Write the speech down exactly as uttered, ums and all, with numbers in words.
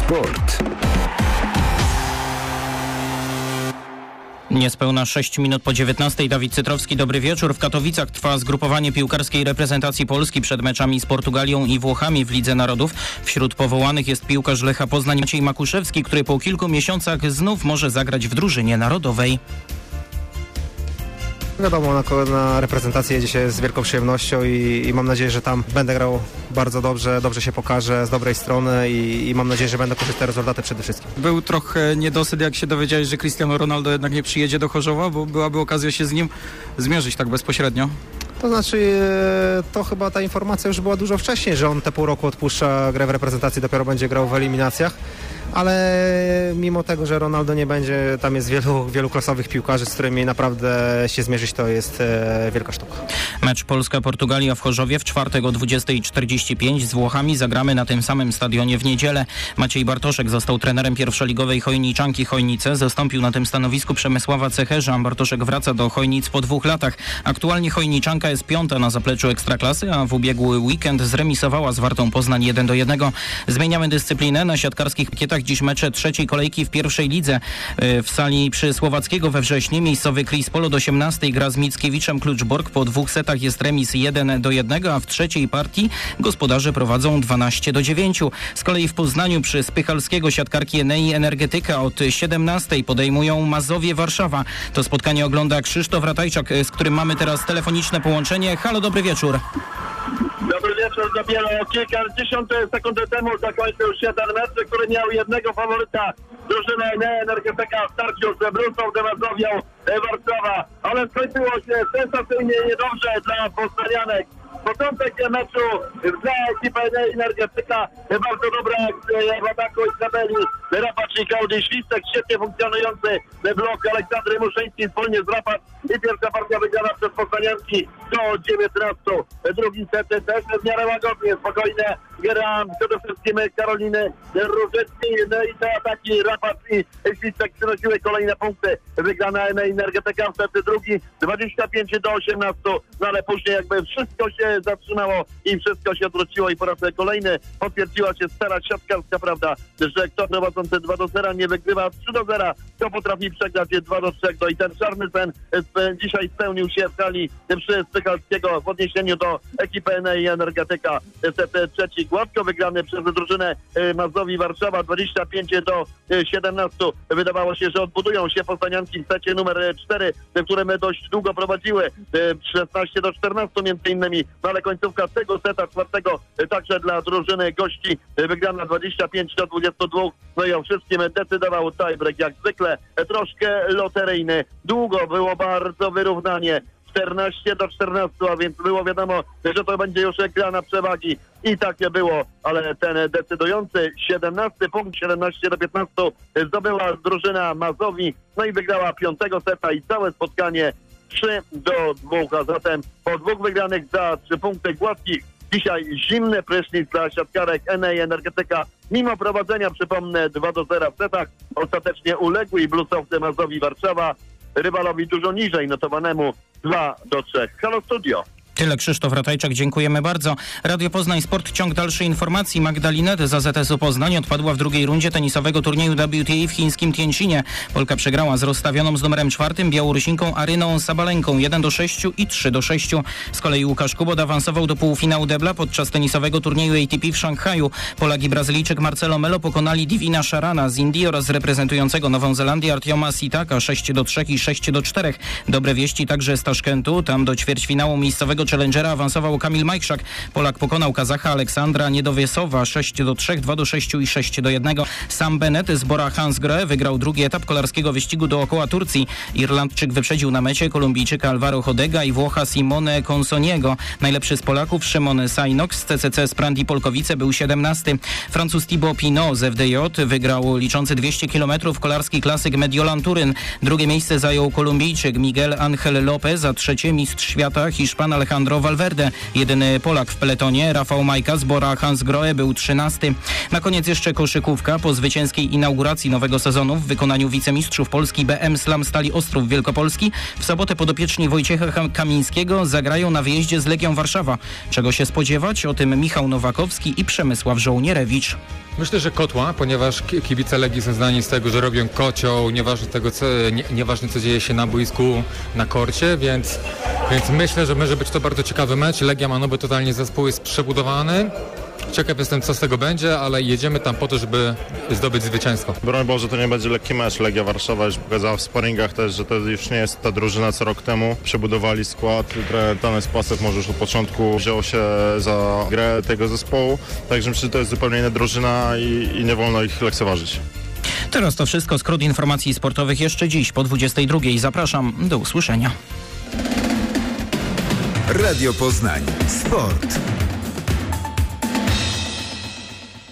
Sport. Niespełna sześć minut po dziewiętnastej. Dawid Cytrowski, dobry wieczór. W Katowicach trwa zgrupowanie piłkarskiej reprezentacji Polski przed meczami z Portugalią i Włochami w Lidze Narodów. Wśród powołanych jest piłkarz Lecha Poznań Maciej Makuszewski, który po kilku miesiącach znów może zagrać w drużynie narodowej. Wiadomo, na, na reprezentację jedzie się z wielką przyjemnością i, i mam nadzieję, że tam będę grał bardzo dobrze, dobrze się pokażę z dobrej strony i, i mam nadzieję, że będę korzystać rezultaty przede wszystkim. Był trochę niedosyt, jak się dowiedziałeś, że Cristiano Ronaldo jednak nie przyjedzie do Chorzowa, bo byłaby okazja się z nim zmierzyć tak bezpośrednio. To znaczy, to chyba ta informacja już była dużo wcześniej, że on te pół roku odpuszcza grę w reprezentacji, dopiero będzie grał w eliminacjach. Ale mimo tego, że Ronaldo nie będzie, tam jest wielu, wielu klasowych piłkarzy, z którymi naprawdę się zmierzyć, to jest e, wielka sztuka. Mecz Polska-Portugalia w Chorzowie w czwartek o dwudziestej czterdzieści pięć. Z Włochami zagramy na tym samym stadionie w niedzielę. Maciej Bartoszek został trenerem pierwszoligowej Chojniczanki Chojnice. Zastąpił na tym stanowisku Przemysława Cecherza. Bartoszek wraca do Chojnic po dwóch latach. Aktualnie Chojniczanka jest piąta na zapleczu Ekstraklasy, a w ubiegły weekend zremisowała z Wartą Poznań jeden do jednego. Zmieniamy dyscyplinę. Na siatkarskich pakietach dziś mecze trzeciej kolejki w pierwszej lidze. W sali przy Słowackiego we Wrześni miejscowy Chris Polo do osiemnastej gra z Mickiewiczem Kluczbork. Po dwóch setach jest remis jeden do jednego, a w trzeciej partii gospodarze prowadzą dwanaście do dziewięciu. Z kolei w Poznaniu przy Spychalskiego siatkarki Enei Energetyka od siedemnastej podejmują Mazowie Warszawa. To spotkanie ogląda Krzysztof Ratajczak, z którym mamy teraz telefoniczne połączenie. Halo, dobry wieczór. Dobry wieczór, dopiero kilkadziesiąt sekund temu zakończył się ten mecz, który miał jednego faworyta, drużynę Energetyka w starciu z Brusą Demazowią Warszawa, ale skończyło się sensacyjnie niedobrze dla poznanianek. Początek meczu dla ekipy Energetyka, bardzo dobra akcja w ataku Izabeli Rapacz i Klaudiusz Świstek, świetnie funkcjonujący blok Aleksandry Muszyński wspólnie z Rapacz i pierwsza partia wygrana przez poznanianki do dziewiętnastu. Drugi set też w miarę łagodnie, spokojne gra przede wszystkim Karoliny Różyckiej, no i te ataki Rapacz i Świstek przynosiły kolejne punkty. Wygrana Energetyka w secie drugi dwadzieścia pięć do osiemnastu, no ale później jakby wszystko się zatrzymało i wszystko się odwróciło i po raz kolejny potwierdziła się stara siatkarska prawda, że kto prowadzący dwa do zera nie wygrywa trzy do zera, kto potrafi przegrać dwa do trzech. No i ten czarny sen dzisiaj spełnił się w hali przy Spychalskiego w odniesieniu do ekipy Enei Energetyka. Set trzeci gładko wygrany przez drużynę Mazowi Warszawa dwadzieścia pięć do siedemnastu. Wydawało się, że odbudują się poznanianki w secie numer cztery, w którym dość długo prowadziły szesnaście do czternastu między innymi, no ale końcówka tego seta czwartego także dla drużyny gości wygrana dwadzieścia pięć do dwudziestu dwóch. No i o wszystkim decydował tiebreak, jak zwykle troszkę loteryjny. Długo było bardzo wyrównanie. czternaście do czternastu, a więc było wiadomo, że to będzie już gra na przewagi. I takie było, ale ten decydujący siedemnasty punkt, siedemnaście do piętnastu zdobyła drużyna Mazowi, no i wygrała piątego seta i całe spotkanie trzy do dwóch, a zatem po dwóch wygranych za trzy punkty gładkich dzisiaj zimny prysznic dla siatkarek Enei Energetyka. Mimo prowadzenia, przypomnę, dwa do zera w setach, ostatecznie uległy i blusowcy Mazowi Warszawa rywalowi dużo niżej notowanemu dwa do trzech. Halo Studio. Tyle Krzysztof Ratajczak, dziękujemy bardzo. Radio Poznań Sport, ciąg dalszej informacji. Magdalinet z A Z S u Poznań odpadła w drugiej rundzie tenisowego turnieju W T A w chińskim Tianjinie. Polka przegrała z rozstawioną z numerem czwartym Białorusinką Aryną Sabalenką jeden do sześciu i trzy do sześciu. Z kolei Łukasz Kubot awansował do półfinału debla podczas tenisowego turnieju A T P w Szanghaju. Polak i Brazylijczyk Marcelo Melo pokonali Divina Sharana z Indii oraz reprezentującego Nową Zelandię Artioma Sitaka sześć do trzech i sześć do czterech. Dobre wieści także z Taszkentu. Tam do ćwierćfinału miejscowego Challengera awansował Kamil Majchrzak. Polak pokonał Kazacha Aleksandra Niedowiesowa sześć do trzech, dwa do sześciu i sześć do jednego. Sam Bennett z Bora Hansgrohe wygrał drugi etap kolarskiego wyścigu dookoła Turcji. Irlandczyk wyprzedził na mecie Kolumbijczyka Alvaro Hodega i Włocha Simone Consoniego. Najlepszy z Polaków Szymon Sajnok z C C C Sprandi Polkowice był siedemnasty. Francuz Thibaut Pinot z F D J wygrał liczący dwieście kilometrów kolarski klasyk Mediolan Turyn. Drugie miejsce zajął Kolumbijczyk Miguel Angel Lopez, a trzecie mistrz świata Hiszpan Alejandro Alejandro Valverde. Jedyny Polak w peletonie, Rafał Majka z Bora Hansgrohe, był trzynasty. Na koniec jeszcze koszykówka. Po zwycięskiej inauguracji nowego sezonu w wykonaniu wicemistrzów Polski B M Slam Stali Ostrów Wielkopolski w sobotę podopieczni Wojciecha Kamińskiego zagrają na wyjeździe z Legią Warszawa. Czego się spodziewać? O tym Michał Nowakowski i Przemysław Żołnierewicz. Myślę, że kotła, ponieważ kibice Legii są znani z tego, że robią kocioł, nieważne, tego, co, nie, nieważne co dzieje się na boisku, na korcie, więc, więc myślę, że może być to bardzo ciekawy mecz. Legia ma nowy totalnie zespół, jest przebudowany. Ciekaw jestem, co z tego będzie, ale jedziemy tam po to, żeby zdobyć zwycięstwo. Broń Boże, to nie będzie lekki mecz. Legia Warszawa już pokazała w sparingach też, że to już nie jest ta drużyna co rok temu. Przebudowali skład, Tanes Pasek może już od początku wziął się za grę tego zespołu. Także myślę, że to jest zupełnie inna drużyna i, i nie wolno ich lekceważyć. Teraz to wszystko. Skrót informacji sportowych jeszcze dziś po dwudziestej drugiej. Zapraszam. Do usłyszenia. Radio Poznań. Sport.